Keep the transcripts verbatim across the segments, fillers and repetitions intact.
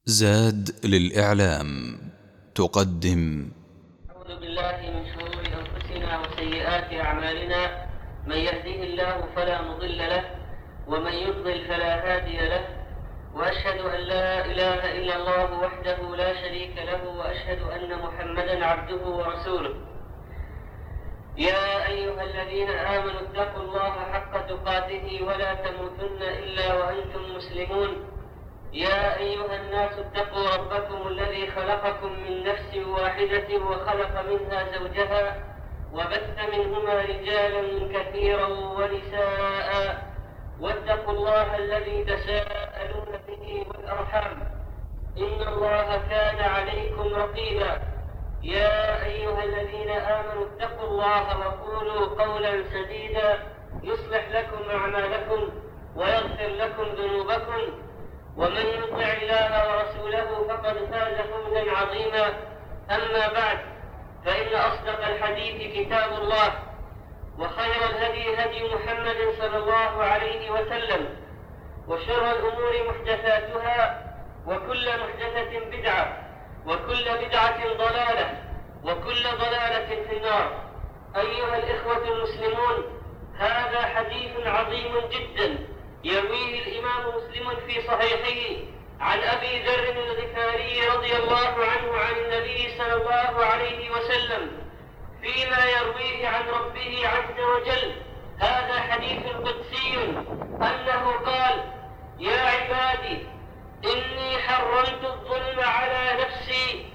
زاد للإعلام تقدم. أعوذ بالله من شرور أنفسنا وسيئات أعمالنا، من يهده الله فلا مضل له ومن يضلل فلا هادي له، وأشهد أن لا إله إلا الله وحده لا شريك له، وأشهد أن محمدا عبده ورسوله. يا أيها الذين آمنوا اتقوا الله حق تقاته ولا تموتن إلا وأنتم مسلمون. يا أيها الناس اتقوا ربكم الذي خلقكم من نفس واحدة وخلق منها زوجها وبث منهما رجالا كثيرا ونساء، واتقوا الله الذي تساءلون به والأرحام، إن الله كان عليكم رقيبا. يا أيها الذين آمنوا اتقوا الله وقولوا قولا سديدا يصلح لكم أعمالكم ويغفر لكم ذنوبكم، ومن يطع الله ورسوله فقد فاز فوزا عظيما. أما بعد، فإن أصدق الحديث كتاب الله، وخير الهدي هدي محمد صلى الله عليه وسلم، وشر الأمور محدثاتها، وكل محدثة بدعة، وكل بدعة ضلالة، وكل ضلالة في النار. أيها الإخوة المسلمون، هذا حديث عظيم جدا يرويه الإمام مسلم في صحيحه عن أبي ذر الغفاري رضي الله عنه عن النبي صلى الله عليه وسلم فيما يرويه عن ربه عز وجل. هذا حديث قدسي أنه قال: يا عبادي إني حرمت الظلم على نفسي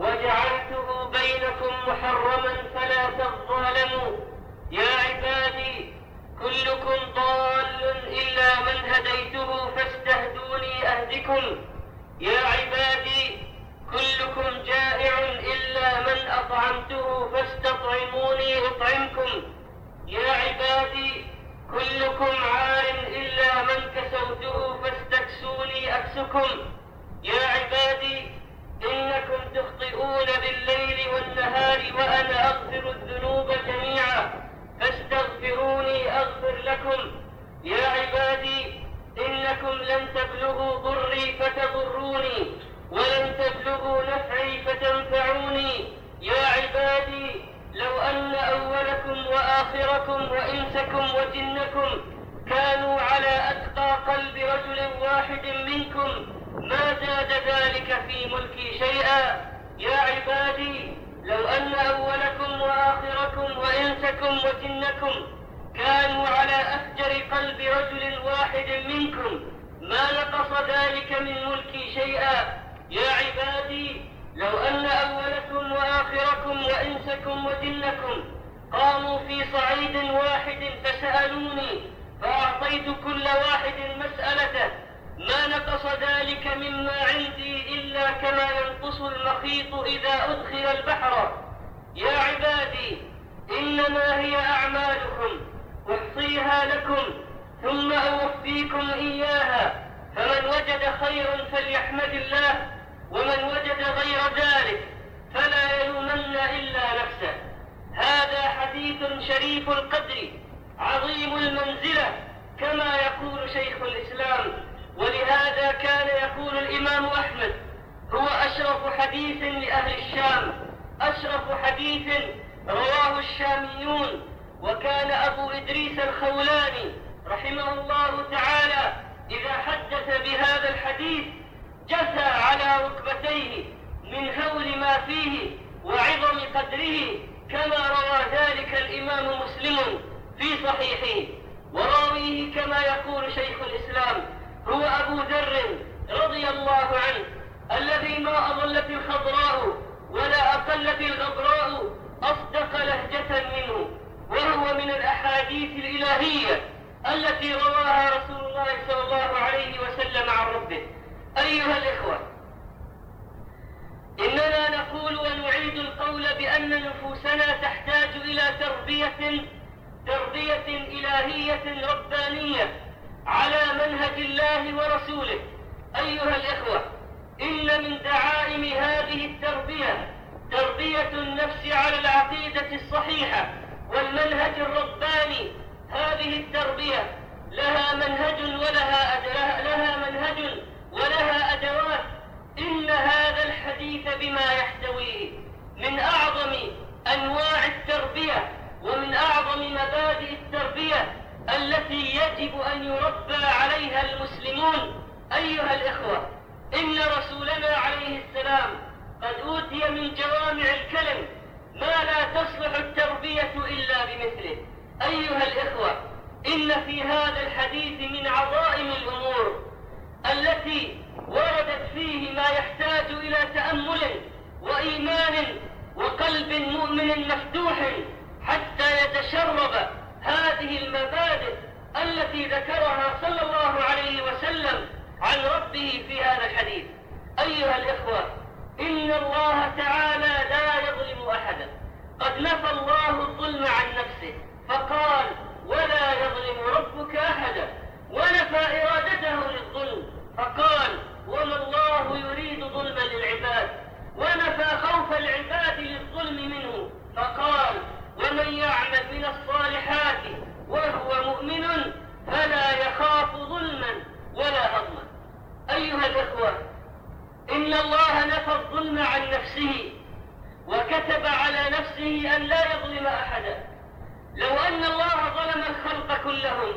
وجعلته بينكم محرما فلا تظالموا. يا عبادي كلكم ضال إلا من هديته فاستهدوني أهدكم. يا عبادي كلكم جائع إلا من أطعمته فاستطعموني أطعمكم. يا عبادي كلكم عار إلا من كسوته فاستكسوني أكسكم. يا عبادي إنكم تخطئون بالليل والنهار وأنا أغفر الذنوب جميعا فاستغفروني أغفر لكم. يا عبادي إنكم لن تبلغوا ضري فتضروني ولن تبلغوا نفعي فتنفعوني. يا عبادي لو أن أولكم وآخركم وإنسكم وجنكم كانوا على أتقى قلب رجل واحد منكم ما زاد ذلك في ملكي شيئا. يا عبادي لو أن أولكم وآخركم وإنسكم وجنكم كانوا على أفجر قلب رجل واحد منكم ما نقص ذلك من ملكي شيئا. يا عبادي لو أن أولكم وآخركم وإنسكم وجنكم قاموا في صعيد واحد فسألوني فأعطيت كل واحد مسألته ما نقص ذلك مما عندي إلا كما ينقص المخيط إذا أدخل البحر. يا عبادي إنما هي أعمالكم أحصيها لكم ثم أوفيكم إياها، فمن وجد خيرا فليحمد الله، ومن وجد غير ذلك فلا يلومن إلا نفسه. هذا حديث شريف القدر عظيم المنزلة كما يقول شيخ الإسلام، ولهذا كان يقول الإمام أحمد: هو أشرف حديث لأهل الشام، أشرف حديث رواه الشاميون. وكان أبو إدريس الخولاني رحمه الله تعالى إذا حدث بهذا الحديث جثى على ركبتيه من هول ما فيه وعظم قدره، كما روى ذلك الإمام مسلم في صحيحه. وراويه كما يقول شيخ الإسلام هو أبو ذر رضي الله عنه الذي ما أضلت الخضراء ولا أقلت الغبراء أصدق لهجة منه، وهو من الأحاديث الإلهية التي رواها رسول الله صلى الله عليه وسلم عن ربه. أيها الإخوة، إننا نقول ونعيد القول بأن نفوسنا تحتاج إلى تربية تربية إلهية ربانية على منهج الله ورسوله. أيها الإخوة، إن من دعائم هذه التربية تربية النفس على العقيدة الصحيحة والمنهج الرباني. هذه التربية لها منهج ولها أد... لها منهج ولها أدوات. إن التي يجب أن يربى عليها المسلمون. أيها الإخوة، إن رسولنا عليه السلام قد أوتي من جوامع الكلم ما لا تصلح التربية إلا بمثله. أيها الإخوة، إن في هذا الحديث من عظائم الأمور التي وردت فيه ما يحتاج إلى تأمل وإيمان وقلب مؤمن مفتوح حتى يتشرب هذه المبادئ التي ذكرها صلى الله عليه وسلم عن ربه في هذا الحديث. أيها الإخوة، إن الله تعالى لا يظلم أحدا. قد نفى الله الظلم عن نفسه فقال: ولا يظلم ربك أحدا، ونفى إرادته للظلم فقال: وما الله يريد ظلما للعباد، ونفى خوف العباد للظلم منه فقال: ومن يعمل من الصالحات وهو مؤمن فلا يخاف ظلما ولا هضما. أيها الإخوة، إن الله نفى الظلم عن نفسه وكتب على نفسه أن لا يظلم أحدا. لو أن الله ظلم الخلق كلهم،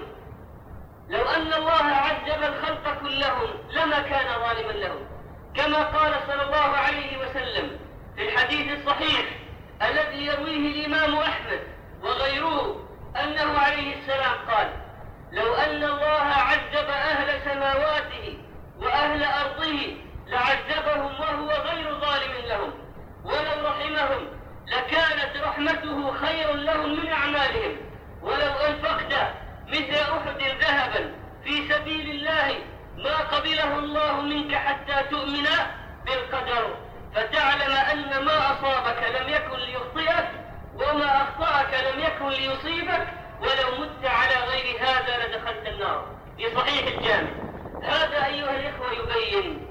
لو أن الله عذب الخلق كلهم لما كان ظالما لهم، كما قال صلى الله عليه وسلم في الحديث الصحيح الذي يرويه الإمام أحمد وغيره أنه عليه السلام قال: لو أن الله عذب أهل سماواته وأهل أرضه لعذبهم وهو غير ظالم لهم، ولو رحمهم لكانت رحمته خير لهم من أعمالهم، ولو أنفقت مثل أحد ذهبا في سبيل الله ما قبله الله منك حتى تؤمن بالقدر، فتعلم أن ما أصابك لم يكن ليخطئك وما أخطأك لم يكن ليصيبك، ولو مت على غير هذا لدخلت النار. في صحيح الجامع. هذا أيها الإخوة يبين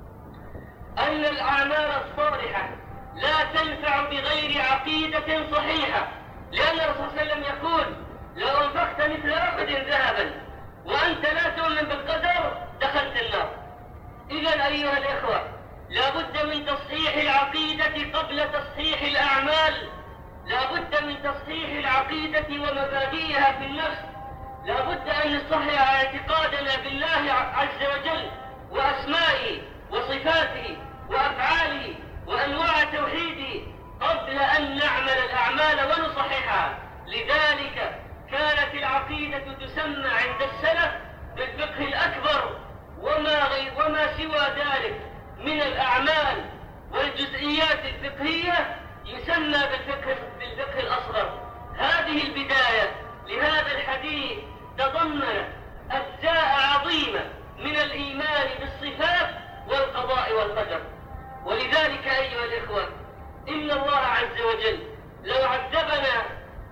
أن الأعمال الصالحة لا تنفع بغير عقيدة صحيحة، لأن الرسول صلى الله عليه وسلم يقول: لو أنفقت مثل أحد ذهبا وأنت لا تؤمن بالقدر دخلت النار. إذن أيها الإخوة، لا بد من تصحيح العقيدة قبل تصحيح الأعمال، لا بد من تصحيح العقيدة ومبادئها في النفس، لا بد أن نصحح اعتقادنا بالله عز وجل وأسمائه وصفاته وأفعاله وأنواع توحيده قبل أن نعمل الأعمال ونصححها. لذلك كانت العقيدة تسمى عند السلف بالفقه الأكبر، وما, غير وما سوى ذلك من الأعمال والجزئيات الفقهية يسمى بالفقه, بالفقه الأصغر. هذه البداية لهذا الحديث تضمنت أجزاء عظيمة من الإيمان بالصفات والقضاء والقدر. ولذلك أيها الإخوة، إن الله عز وجل لو عذبنا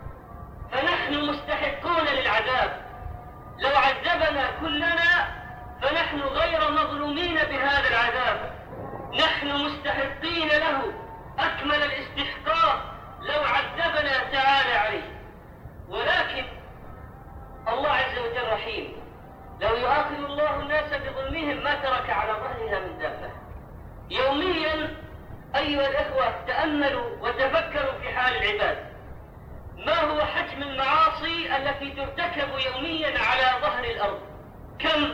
فنحن مستحقون للعذاب، لو عذبنا كلنا فنحن غير مظلومين بهذا العذاب، نحن مستحقين له أكمل الاستحقاق لو عذبنا تعالى عليه. ولكن الله عز وجل رحيم، لو يؤاخذ الله الناس بظلمهم ما ترك على ظهرها من دابة. يوميا أيها الإخوة تأملوا وتفكروا في حال العباد، ما هو حجم المعاصي التي ترتكب يوميا على ظهر الأرض؟ كم؟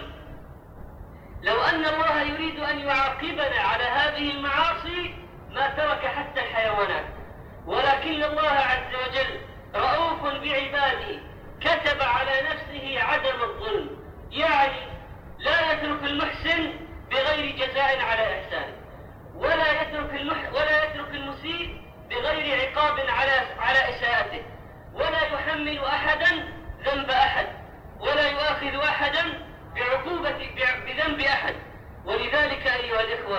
لو أن الله يريد أن يعاقبنا على هذه المعاصي ما ترك حتى الحيوانات، ولكن الله عز وجل رؤوف بعباده كتب على نفسه عدم الظلم، يعني لا يترك المحسن بغير جزاء على إحسانه، ولا يترك المح ولا يترك المسيء بغير عقاب على على إساءته، ولا يحمل أحدا ذنب أحد، ولا يؤاخذ أحدا بعقوبة بذنب أحد. ولذلك أيها الإخوة،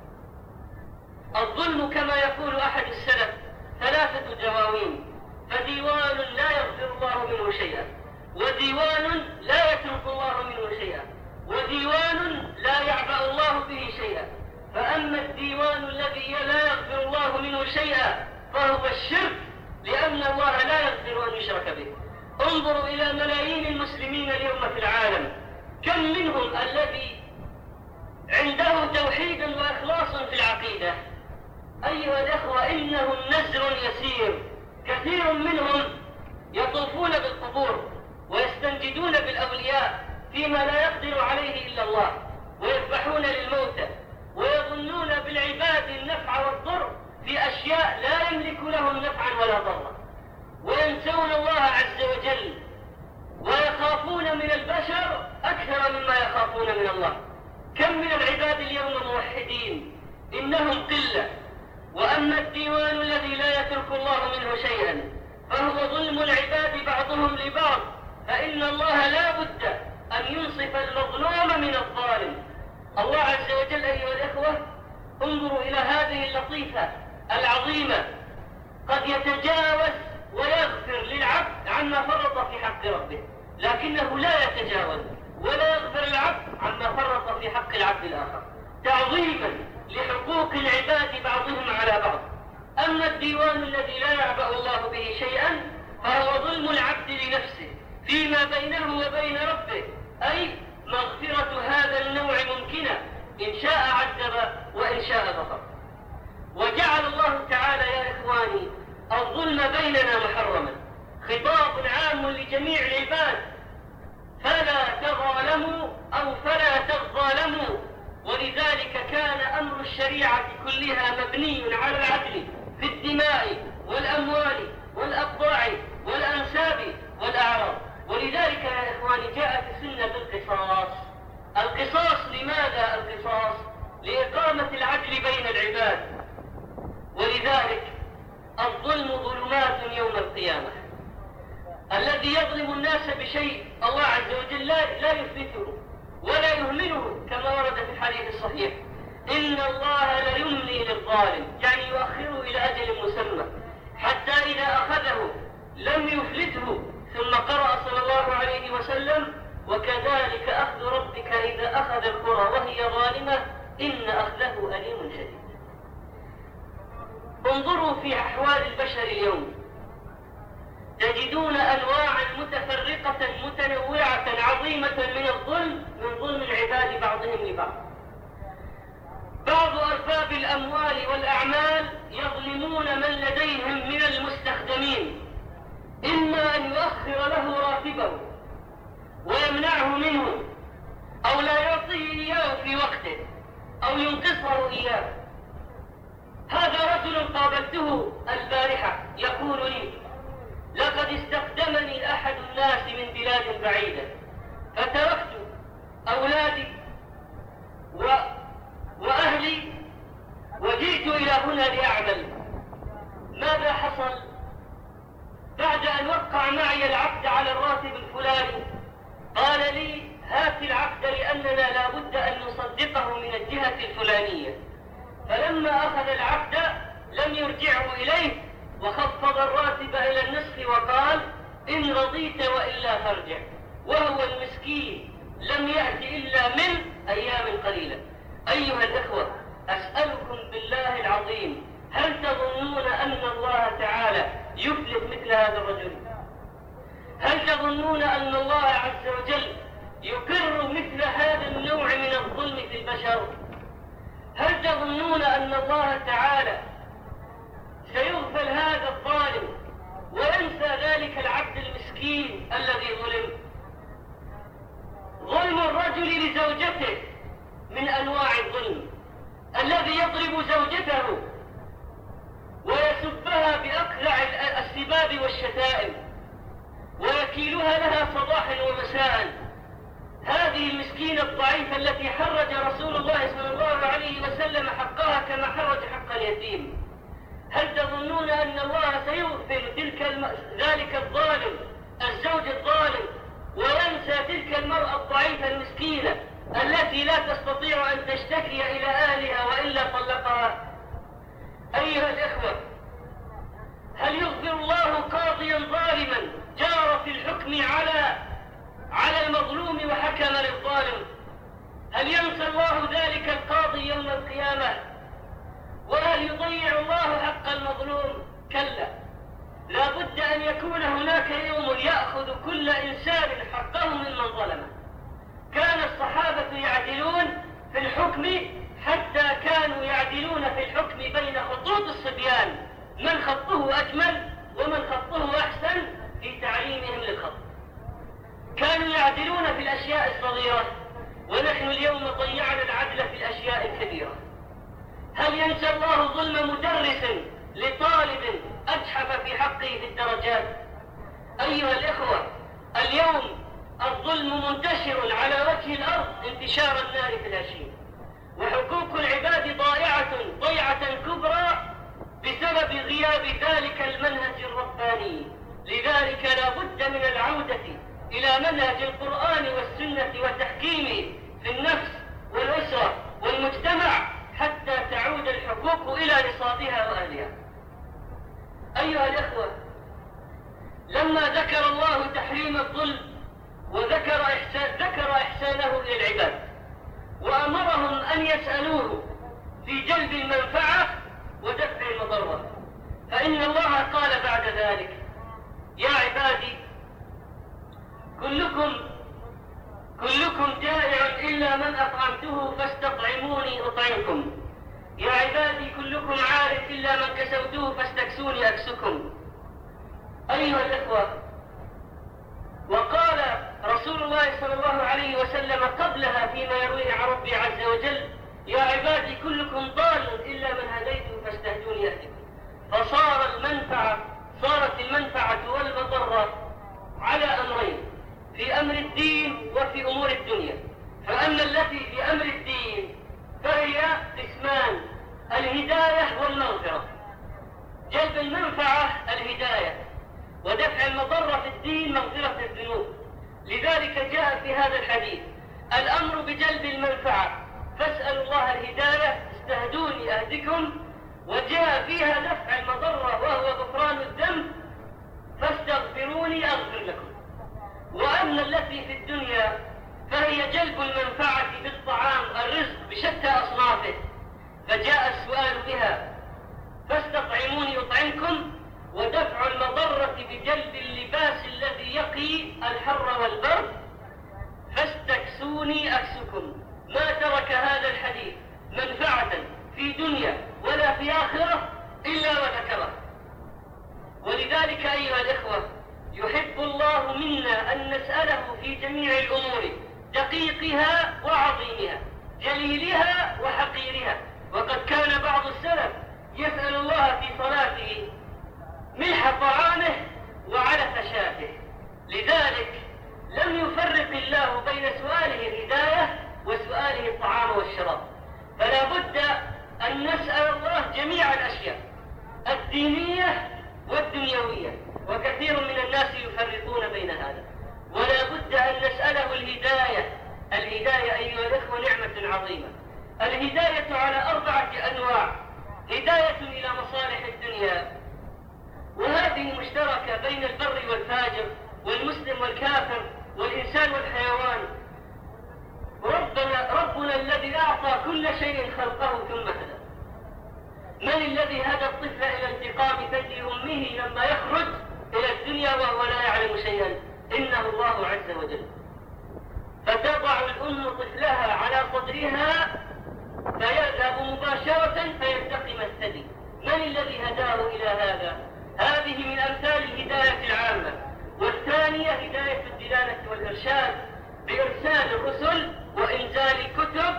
الظلم كما يقول أحد السلف ثلاثة دواوين: فديوان لا يغفر الله منه شيئا، وديوان لا يترك الله منه شيئا، وديوان لا يعبأ الله به شيئا. فأما الديوان الذي لا يغفر الله منه شيئا فهو الشرك، لأن الله لا يغفر أن يشرك به. انظروا إلى ملايين المسلمين اليوم في العالم، كم منهم الذي عنده توحيد وإخلاص في العقيدة؟ أيها الأخوة، إنهم نزر يسير. كثير منهم يطوفون بالقبور ويستنجدون بالأولياء فيما لا يقدر عليه إلا الله، ويذبحون للموتى، ويظنون بالعباد النفع والضر في أشياء لا يملك لهم نفعا ولا ضرا، وينسون الله عز وجل، ويخافون من البشر أكثر مما يخافون من الله. كم من العباد اليوم موحدين إنهم قلة، وأما الديوان الذي لا يترك الله منه شيئا فهو ظلم العباد بعضهم لبعض، فإن الله لا بد أن ينصف المظلوم من الظالم. الله عز وجل أيها الإخوة انظروا إلى هذه اللطيفة العظيمة، قد يتجاوز ويغفر للعبد عما فرط في حق ربه، لكنه لا يتجاوز ولا يغفر العبد عما فرط في حق العبد الآخر، تعظيما لحقوق العباد بعضهم على بعض. أما الديوان الذي لا يعبأ الله به شيئا فهو ظلم العبد لنفسه فيما بينه وبين ربه، أي مغفرة هذا النوع ممكنة إن شاء عذب وإن شاء غفر. وجعل الله تعالى يا إخواني الظلم بيننا محرما، خطاب عام لجميع العباد، فلا تظالموا أو فلا تظالموا. ولذلك كان أمر الشريعة كلها مبني على العدل في الدماء والأموال والأبضاع والأنساب والأعراض. ولذلك يا إخواني جاءت السنة بالقصاص. القصاص لماذا القصاص؟ لإقامة العدل بين العباد. ولذلك الظلم ظلمات يوم القيامة، الذي يظلم الناس بشيء الله عز وجل لا يثبته ولا يهمله، كما ورد في الحديث الصحيح: إن الله لا يملي للظالم، يعني يؤخره إلى أجل مسمى حتى إذا أخذه لم يفلته. ثم قرأ صلى الله عليه وسلم: وكذلك أخذ ربك إذا أخذ القرى وهي ظالمة إن أخذه أليم شديد. انظروا في أحوال البشر اليوم، تجدون أنواعا متفرقة متنوعة عظيمة من الظلم، من ظلم العباد بعضهم لبعض. بعض أرباب الأموال والأعمال يظلمون من لديهم من المستخدمين، إما أن يؤخر له راتبه ويمنعه منه، أو لا يعطيه إياه في وقته، أو ينقصه إياه. هذا رجل قابلته البارحة يقول لي: لقد استخدمني أحد الناس من بلاد بعيدة، فتركت أولادي و... وأهلي وجئت إلى هنا لأعمل. ماذا حصل؟ بعد أن وقع معي العقد على الراتب الفلاني قال لي: هات العقد لأننا لا بد أن نصدقه من الجهة الفلانية. فلما أخذ العقد لم يرجعه إليه، وخفض الراتب إلى النصف وقال: إن رضيت وإلا فارجع. وهو المسكين لم يأتي إلا من أيام قليلة. أيها الإخوة، أسألكم بالله العظيم، هل تظنون أن الله تعالى يفلت مثل هذا الرجل؟ هل تظنون أن الله عز وجل يقر مثل هذا النوع من الظلم في البشر؟ هل تظنون أن الله تعالى سيغفل هذا الظالم وينسى ذلك العبد المسكين الذي ظلم؟ ظلم الرجل لزوجته من أنواع الظلم، الذي يضرب زوجته ويسبها بأقلع السباب والشتائم ويكيلها لها صباحا ومساء. هذه المسكينة الضعيفة التي حرج رسول الله صلى الله عليه وسلم حقها كما حرج حق اليتيم، هل تظنون أن الله سيغفل تلك الم... ذلك الظالم الزوج الظالم وينسى تلك المرأة الضعيفة المسكينة التي لا تستطيع أن تشتكي إلى أهلها وإلا طلقها؟ أيها الإخوة، هل يغفر الله قاضيا ظالما جار في الحكم على على المظلوم وحكم للظالم؟ هل ينسى الله ذلك القاضي يوم القيامة؟ وهل يضيع الله حق المظلوم؟ كلا، لا بد أن يكون هناك يوم يأخذ كل إنسان حقه ممن ظلمه. كان الصحابة يعدلون في الحكم حتى كانوا يعدلون في الحكم بين خطوط الصبيان، من خطه أجمل ومن خطه أحسن في تعليمهم للخط. يعدلون في الأشياء الصغيرة، ونحن اليوم ضيعنا العدل في الأشياء الكبيرة. هل ينسى الله ظلم مدرس لطالب أجحف في حقه في الدرجات؟ أيها الإخوة، اليوم الظلم منتشر على وجه الأرض انتشار النار في الهشيم، وحقوق العباد ضائعة ضيعة كبرى بسبب غياب ذلك المنهج الرباني. لذلك لا بد من العودة إلى منهج القرآن والسنة وتحكيمه في النفس والأسرة والمجتمع حتى تعود الحقوق إلى نصابها وأهلها. أيها الإخوة، لما ذكر الله تحريم الظلم وذكر إحسان ذكر إحسانه إلى العباد وأمرهم أن يسألوه في جلب المنفعة ودفع المضرة، فإن الله قال بعد ذلك: يا عبادي كلكم كلكم جائع إلا من أطعمته فاستطعموني أطعمكم، يا عبادي كلكم عار إلا من كسوته فاستكسوني أكسكم. أيها الإخوة، وقال رسول الله صلى الله عليه وسلم قبلها فيما يرويه عن ربي عز وجل: يا عبادي كلكم ضال إلا من هديته فاستهدوني أهدكم. فصار المنفعة صارت المنفعة والمضرة على أمرين: في أمر الدين وفي أمور الدنيا. فأما التي في أمر الدين فهي قسمان: الهداية والمغفرة. جلب المنفعة الهداية، ودفع المضرة في الدين مغفرة الذنوب. لذلك جاء في هذا الحديث الأمر بجلب المنفعة فاسألوا الله الهداية استهدوني أهدكم، وجاء فيها دفع المضرة وهو غفران الذنب فاستغفروني أغفر لكم. وأما التي في الدنيا فهي جلب المنفعة بالطعام الرزق بشتى أصنافه، فجاء السؤال بها فاستطعموني أطعمكم، ودفع المضرة بجلب اللباس الذي يقي الحر والبرد فاستكسوني أكسكم. ما ترك هذا الحديث منفعة في دنيا ولا في آخرة إلا وذكره. ولذلك أيها الإخوة، يحب الله منا أن نسأله في جميع الأمور دقيقها وعظيمها، جليلها وحقيرها. وقد كان بعض السلف يسأل الله في صلاته ملح طعامه وعلف شاته. لذلك لم يفرق الله بين سؤاله الهداية وسؤاله الطعام والشراب، فلا بد أن نسأل الله جميع الأشياء الدينية والدنيوية، وكثير من الناس يفرقون بين هذا. ولا بد أن نسأله الهداية. الهداية أيها الإخوة نعمة عظيمة. الهداية على أربعة أنواع: هداية إلى مصالح الدنيا، وهذه مشتركة بين البر والفاجر والمسلم والكافر والإنسان والحيوان. ربنا, ربنا الذي أعطى كل شيء خلقه ثم هدى. من الذي هدى الطفل إلى التقام ثدي أمه لما يخرج إلى الدنيا وهو لا يعلم شيئا؟ إنه الله عز وجل. فتضع الأم طفلها على صدرها فيذهب مباشرة فيلتقم الثدي. من الذي هداه إلى هذا؟ هذه من أمثال الهداية العامة. والثانية هداية الدلالة والإرشاد بإرسال الرسل وإنزال الكتب.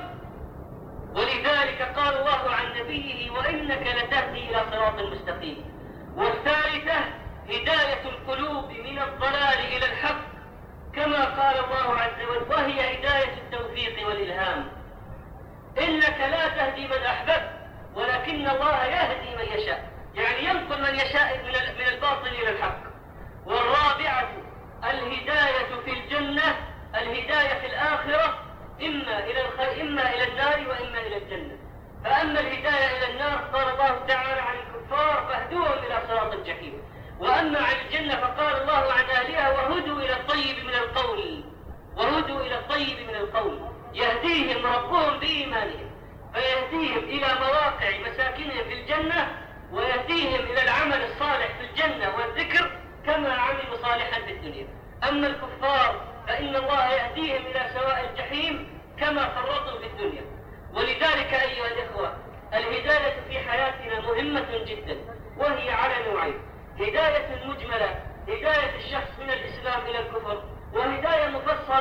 ولذلك قال الله عن نبيه: وإنك لتهدي إلى صراط مستقيم. والثالثة هداية القلوب من الضلال إلى الحق، كما قال الله عز وجل: وهي هداية التوفيق والإلهام. إنك لا تهدي من أحببت ولكن الله يهدي من يشاء، يعني ينقل من يشاء من الباطل إلى الحق. والرابعة الهداية في الجنة، الهداية في الآخرة، إما إلى الخير إما إلى النار وإما إلى الجنة. فأما الهداية إلى النار قال الله تعالى عن الكفار: فاهدوهم إلى صراط الجحيم. وأما عن الجنة فقال الله عن أهلها: وهدوا إلى الطيب من القول وهدوا إلى الطيب من القول. يهديهم ربهم بإيمانهم، فيهديهم إلى مواقع مساكنهم في الجنة، ويهديهم إلى العمل الصالح في الجنة والذكر كما عملوا صالحا في الدنيا. أما الكفار فإن الله يهديهم إلى سواء الجحيم كما فرطوا في الدنيا. ولذلك أيها الإخوة، الهداية في حياتنا مهمة جدا، وهي على نوعين: هداية مجملة، هداية الشخص من الإسلام إلى الكفر، وهداية مفصلة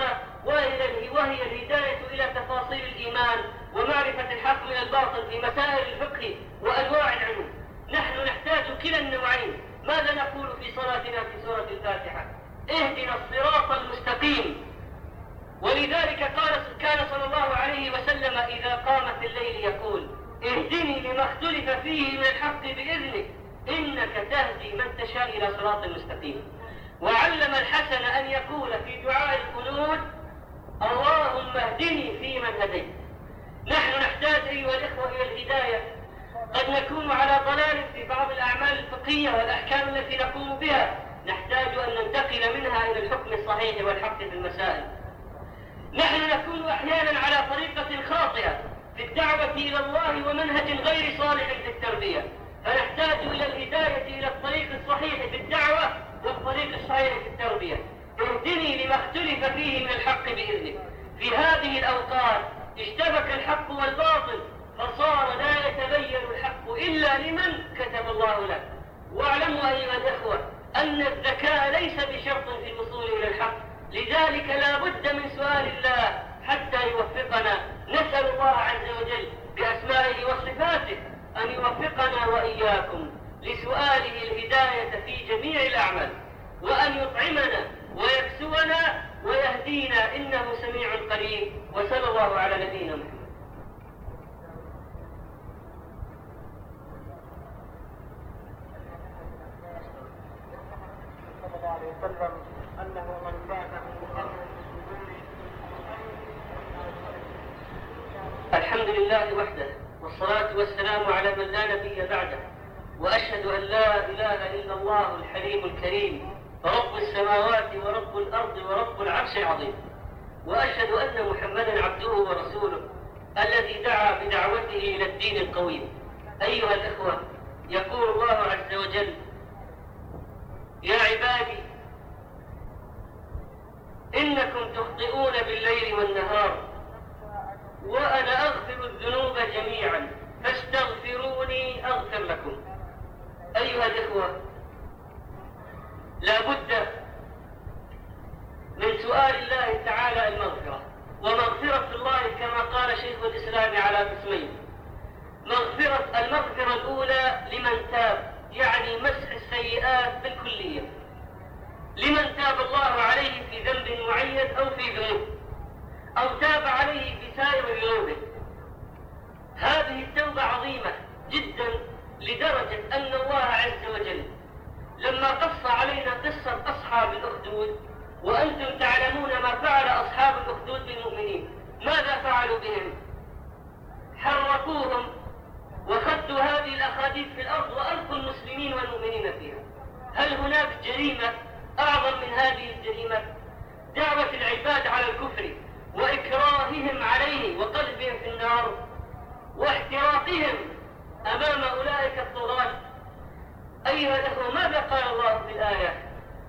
والباطل في مسائل الفقه وأنواع العلوم. نحن نحتاج كلا النوعين. ماذا نقول في صلاتنا في سورة الفاتحة؟ اهدنا الصراط المستقيم. ولذلك قال كان صلى الله عليه وسلم إذا قام في الليل يقول اهدني لما اختلف فيه من الحق بإذنك إنك تهدي من تشاء إلى صراط المستقيم. وعلم الحسن أن يقول في دعاء القنوت اللهم اهدني فيمن هديت. نحن نحتاج أيها الإخوة إلى الهداية. قد نكون على ضلال في بعض الأعمال الفقهية والأحكام التي نقوم بها، نحتاج أن ننتقل منها إلى الحكم الصحيح والحق في المسائل. نحن نكون أحيانا على طريقة خاطئة في الدعوة إلى الله ومنهج غير صالح في التربية، فنحتاج إلى الهداية إلى الطريق الصحيح في الدعوة والطريق الصحيح في التربية. اهدني لما اختلف فيه من الحق بإذنك. في هذه الأوقات اشتبك الحق والباطل، فصار لا يتبين الحق إلا لمن كتب الله له. واعلموا أيها الإخوة أن الذكاء ليس بشرط في الوصول إلى الحق، لذلك لا بد من سؤال الله حتى يوفقنا. نسأل الله عز وجل بأسمائه وصفاته أن يوفقنا وإياكم لسؤاله الهداية في جميع الأعمال، وأن يطعمنا ويكسونا ويهدينا إنه سميع قريب. وصلى الله على نبينا محمد. صلى الله عليه وسلم أنه من بعث من أمر الحمد لله وحده، والصلاة والسلام على من لا نبي بعده، وأشهد أن لا إله إلا الله الحليم الكريم رب السماوات ورب الأرض ورب العرش العظيم، وأشهد أن محمدا عبده ورسوله الذي دعا بدعوته إلى الدين القويم. أيها الإخوة، يقول الله عز وجل يا عبادي إنكم تخطئون بالليل والنهار وأنا أغفر الذنوب جميعا فاستغفروني أغفر لكم. أيها الإخوة، لا بد من سؤال الله تعالى المغفرة، ومغفرة الله كما قال شيخ الإسلام على قسمين. مغفرة المغفرة الأولى لمن تاب، يعني مسح السيئات بالكلية، لمن تاب الله عليه في ذنب معين أو في ذنوب، أو تاب عليه في سائر ذنوبه. هذه التوبة عظيمة جدا لدرجة أن الله عز وجل لما قص علينا قصة أصحاب الأخدود، وأنتم تعلمون ما فعل أصحاب الأخدود بالمؤمنين، ماذا فعلوا بهم؟ حرقوهم وخدوا هذه الأخاديد في الأرض وألقوا المسلمين والمؤمنين فيها. هل هناك جريمة أعظم من هذه الجريمة؟ دعوة العباد على الكفر وإكراههم عليه وقذفهم في النار واحتراقهم أمام أولئك الطغاة. أيها الأخوة، ماذا قال الله في الآية؟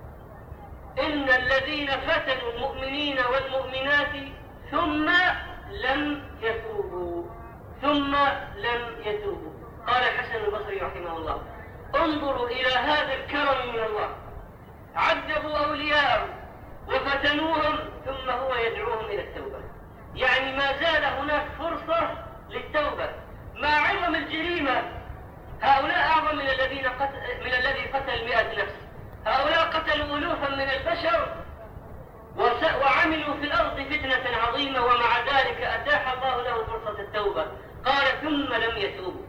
إن الذين فتنوا المؤمنين والمؤمنات ثم لم يتوبوا ثم لم يتوبوا قال الحسن البصري رحمه الله انظروا إلى هذا الكرم من الله، عذبوا أولياءه وفتنوهم ثم هو يدعوهم إلى التوبة. يعني ما زال هناك فرصة للتوبة مع عظم الجريمة. هؤلاء أعظم من الذين قتل من الذي قتل مئة نفس. هؤلاء قتلوا ألوفا من البشر وعملوا في الأرض فتنة عظيمة، ومع ذلك أتاح الله له فرصة التوبة، قال ثم لم يتوبوا.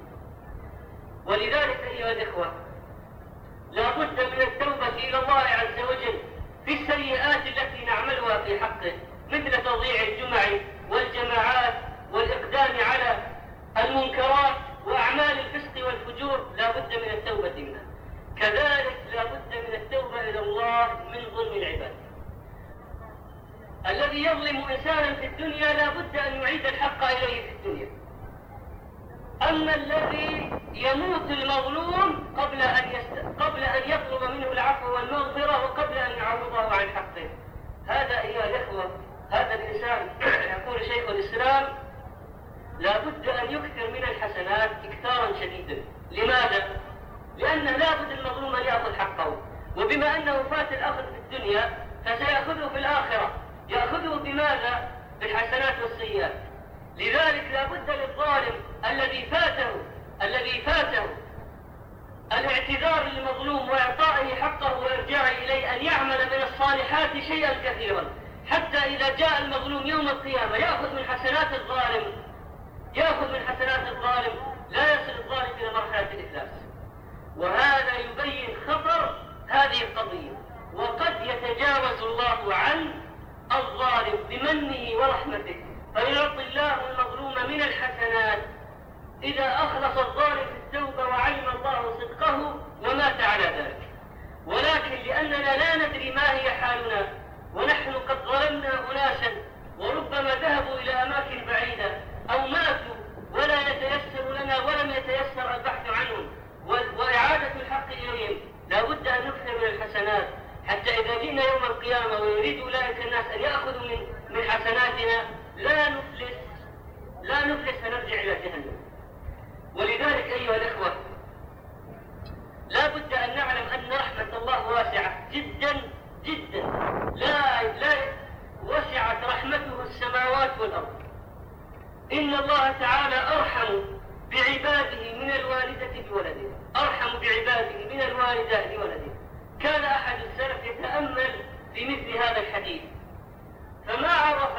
ولذلك أيها الإخوة، لا بد من التوبة إلى الله عز وجل في السيئات التي نعملها في حقه، مثل تضييع الجمع والجماعات والإقدام على المنكرات وأعمال الفسق والفجور، لا بد من التوبة منها. كذلك لا بد من التوبة إلى الله من ظلم العباد. الذي يظلم إنسانا في الدنيا لا بد أن يعيد الحق إليه في الدنيا. أما الذي يموت المظلوم قبل أن يست... قبل أن يطلب منه العفو والمغفرة وقبل أن يعوضه عن حقه، هذا أيها الإخوة، هذا الإنسان يقول شيخ الإسلام لا بد أن يكثر من الحسنات إكثارا شديدا. لماذا؟ لأنه لا بد المظلوم أن يأخذ حقه، وبما أنه فات الأخذ في الدنيا فسيأخذه في الآخرة. يأخذه بماذا؟ بالحسنات والسيئات. لذلك لا بد للظالم الذي اعتذار للمظلوم وإعطائه حقه وإرجاعه إليه أن يعمل من الصالحات شيئا كثيرا، حتى إذا جاء المظلوم يوم القيامة يأخذ من حسنات الظالم يأخذ من حسنات الظالم لا يصل الظالم إلى مرحلة الإفلاس. وهذا يبين خطر هذه القضية، وقد يتجاوز الله عن الظالم بمنه ورحمته فيعطي الله المظلوم من الحسنات إذا أخلص الظالم في التوبة وعلم الله صدقه ومات على ذلك. ولكن لأننا لا ندري ما هي حالنا ونحن قد ظلمنا أناسا وربما ذهبوا إلى أماكن بعيدة أو ماتوا ولا يتيسر لنا ولم يتيسر البحث عنهم وإعادة الحق إليهم، لا بد أن نكثر من الحسنات حتى إذا جئنا يوم القيامة ويريد أولئك الناس أن يأخذوا من من حسناتنا لا نفلس لا نفلس فنرجع إلى جهنم. ولذلك أيها الإخوة لا بد أن نعلم أن رحمة الله واسعة جدا جدا، لا لا وسعت رحمته السماوات والأرض. إن الله تعالى أرحم بعباده من الوالدة بولده، أرحم بعباده من الوالدة بولده. كان أحد السلف يتأمل في مثل هذا الحديث فما عرف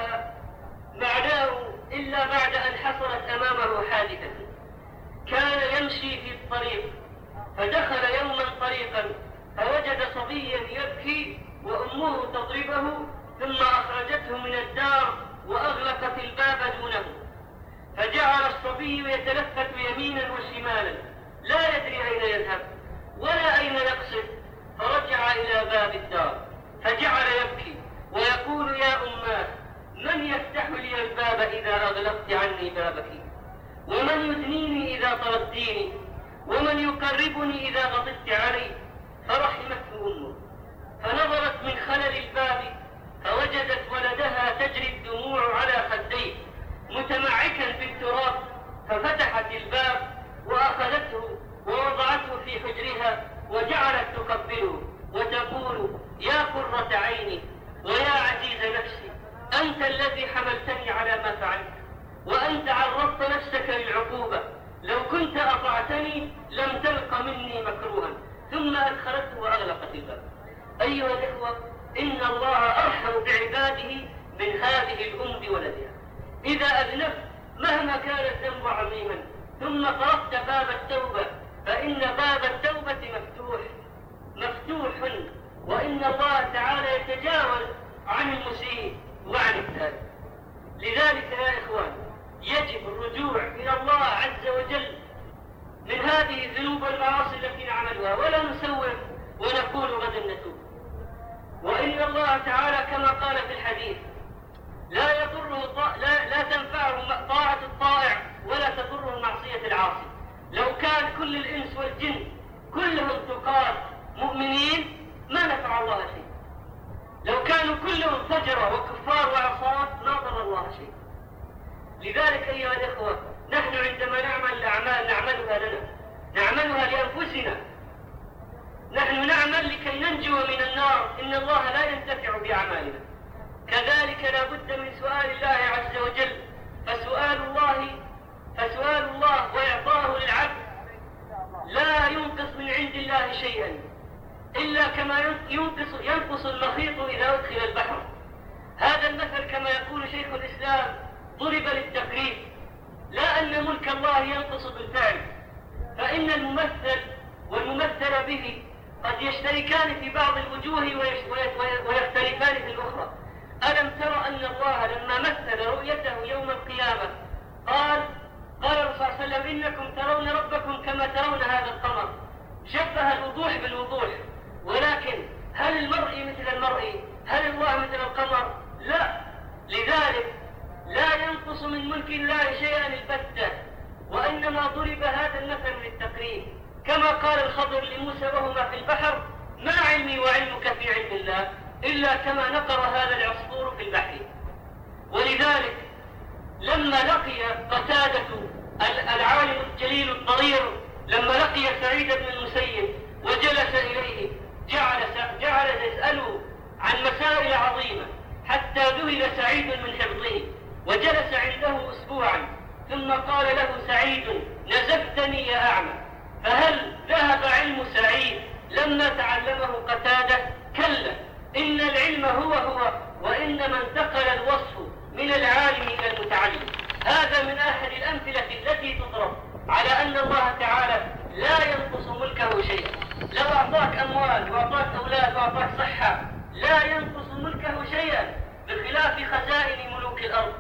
معناه إلا بعد أن حصلت أمامه حادثة. كان يمشي في الطريق فدخل يوما طريقا فوجد صبيا يبكي وأمه تضربه، ثم أخرجته من الدار وأغلقت الباب دونه، فجعل الصبي يتلفت يمينا وشمالا لا يدري أين يذهب ولا أين يقصد، فرجع إلى باب الدار فجعل يبكي ويقول يا أماه من يفتح لي الباب إذا أغلقت عني بابك، ومن يدنيني إذا طردتيني، ومن يقربني إذا غضبت علي. فرحمته أمه فنظرت من خلل الباب فوجدت ولدها تجري الدموع على خديه متمعكا في التراب، ففتحت الباب وأخذته ووضعته في حجرها وجعلت تقبله وتقول يا قرة عيني ويا عزيز نفسي، أنت الذي حملتني على ما فعلت، وأنت عرضت نفسك للعقوبة، لو كنت أطعتني لم تلق مني مكروها. ثم أدخلته وأغلقت الباب. أيها الإخوة إن الله أرحم بعباده من هذه الأم بولدها. إذا أذنبت مهما كان الذنب عظيما ثم طرقت باب التوبة فإن باب التوبة مفتوح مفتوح وإن الله تعالى يتجاوز عن المسيء وعن التائب. لذلك يا إخوان يجب الرجوع إلى الله عز وجل من هذه الذنوب والمعاصي التي نعملها ولا نسوف ونقول غدا نتوب. وإن الله تعالى كما قال في الحديث لا يضره طا... لا... لا تنفعه طاعة الطائع ولا تضره معصية العاصي. لو كان كل الإنس والجن كلهم تقات مؤمنين ما نفع الله شيء، لو كانوا كلهم فجرة وكفار وعصاة ما ضر الله شيء. لذلك أيها الإخوة نحن عندما نعمل الأعمال نعملها لنا، نعملها لأنفسنا، نحن نعمل لكي ننجو من النار، إن الله لا ينتفع بأعمالنا. كذلك لا بد من سؤال الله عز وجل، فسؤال الله فسؤال الله وإعطاه للعبد لا ينقص من عند الله شيئا إلا كما ينقص, ينقص المخيط إذا أدخل البحر. هذا المثل كما يقول شيخ الإسلام ضرب للتقريب، لا أن ملك الله ينقص بالفعل، فإن الممثل والممثل به قد يشتركان في بعض الوجوه ويختلفان في الأخرى. ألم ترى أن الله لما مثل رؤيته يوم القيامة قال قال الرسول صلى الله عليه وسلم إنكم ترون ربكم كما ترون هذا القمر، شبه الوضوح بالوضوح. ولكن هل المرء مثل المرء؟ هل الله مثل القمر؟ لا. لذلك لا ينقص من ملك الله شيئا البتة، وإنما ضرب هذا المثل للتقريب، كما قال الخضر لموسى وهما في البحر ما علمي وعلمك في علم الله إلا كما نقر هذا العصفور في البحر. ولذلك لما لقي قتادة العالم الجليل الضرير لما لقي سعيد بن المسيب وجلس إليه جعل, جعل يسأله عن مسائل عظيمة حتى ذهل سعيد من حفظه، وجلس عنده أسبوعا ثم قال له سعيد نزفتني يا أعمى، فهل ذهب علم سعيد علمه قتادة: كلا إن العلم هو هو، وإنما انتقل الوصف من العالم إلى المتعلم. هذا من أحد الأمثلة التي تضرب على أن الله تعالى لا ينقص ملكه شيئا. لو أعطاك أموال وأعطاك أولاد وأعطاك صحة لا ينقص ملكه شيئا، بخلاف خزائن ملوك الأرض.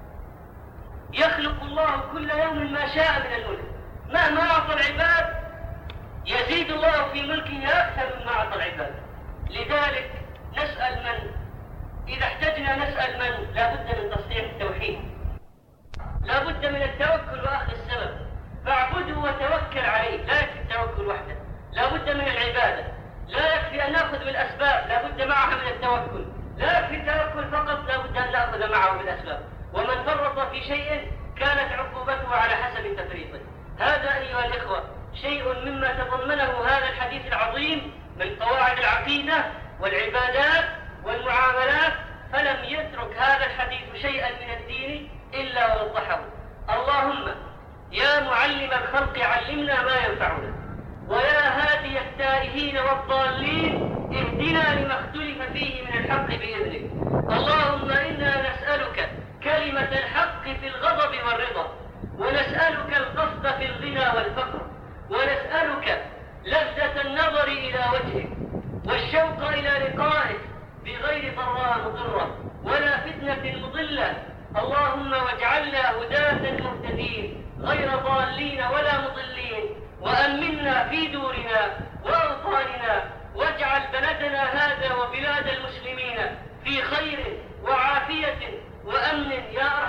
يخلق الله كل يوم ما شاء من الملك، مهما أعطى العباد يزيد الله في ملكه أكثر مما أعطى العباد. لذلك نسأل من إذا احتجنا نسأل من لا بد من تصحيح التوحيد، لا بد من التوكل وأخذ السبب، فاعبده وتوكل عليه. لا يكفي التوكل وحده، لا بد من العبادة. لا يكفي أن نأخذ بالأسباب، لا بد معها من التوكل. لا يكفي التوكل فقط، لا بد أن نأخذ معه بالأسباب. ومن فرط في شيء كانت عقوبته على حسب تفريطه. هذا أيها الإخوة شيء مما تضمنه هذا الحديث العظيم من قواعد العقيدة والعبادات والمعاملات، فلم يترك هذا الحديث شيئا من الدين إلا ووضحه. اللهم يا معلم الخلق علمنا ما ينفعنا، ويا هادي التائهين والضالين اهدنا لما اختلف فيه من الحق بإذنك. اللهم إنا نسألك كلمة الحق في الغضب والرضا، ونسألك القصد في الغنى والفقر، ونسألك لذة النظر إلى وجهك والشوق إلى لقائك بغير ضراء مضرة ولا فتنة مضلة. اللهم واجعلنا هداة مهتدين غير ضالين ولا مضلين، وأمنا في دورنا وأوطاننا، واجعل بلدنا هذا وبلاد المسلمين في خير وعافية وأمن يا